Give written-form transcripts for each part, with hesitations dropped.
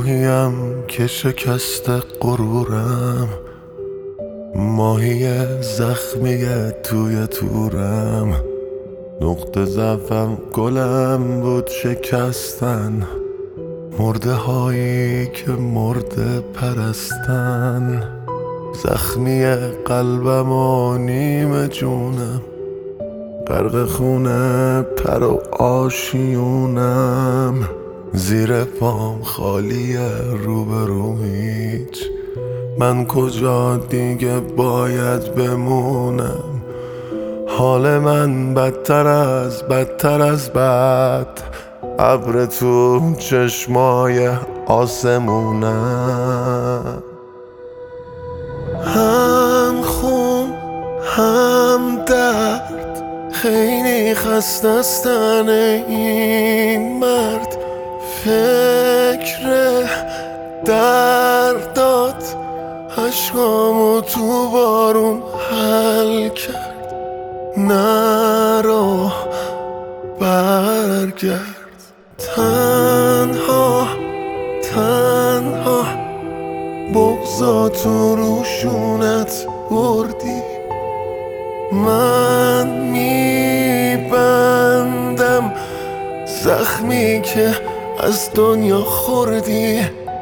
ماهیم که شکست غرورم، ماهی زخمی توی تورم. نقطه ضعفم گلم بود شکستن، مرده هایی که مرده پرستن. زخمی قلبم و نیم جونم، غرق خونه پر و آشیونم. زیر پام خالیه روبرو هیچ، من کجا دیگه باید بمونم؟ حال من بدتر از بد، ابر تو چشمای آسمونم. هم خون هم درد، خیلی خستستن این مرد. فکر دردات عشقامو تو بارون حل کرد. نرو برگرد، تنها بغضاتو روشونت بردی. من میبندم زخمی که از دنیا خوردی،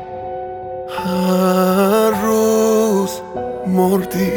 هر روز مردی.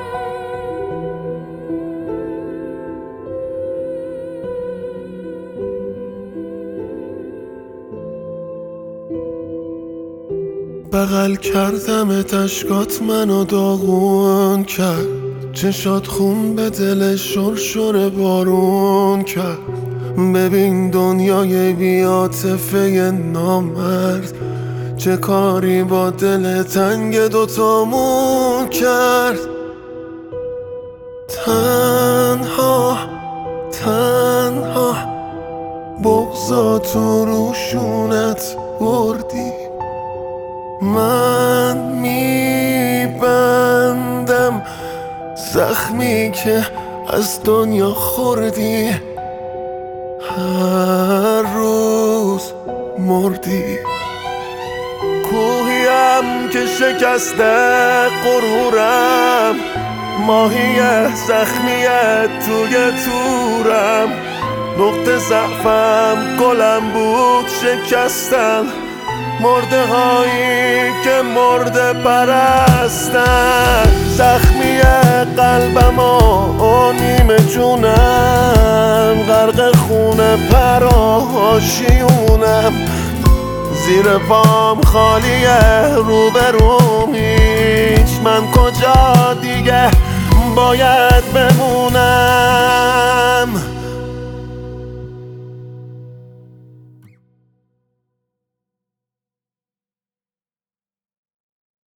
بغل کردم اشکات منو داغون کرد، چشات خون به دل شرشر بارون کرد. ببین دنیای بی‌عاطفه نامرد، چه کاری با دل تنگ دوتامون کرد. تنها بغضاتو روشونت بردی. من میبندم زخمی که از دنیا خوردی، هر روز مردی. کوهیم که شکسته غرورم، ماهی زخمی توی تورم. نقطه ضعفم گلم بود شکستن، مرده هایی که مرده پرستن. زخمی قلبم و نیم جونم، غرق خونه پر و آشیونم. زیر پام خالیه روبروم هیچ، من کجا دیگه باید بمونم؟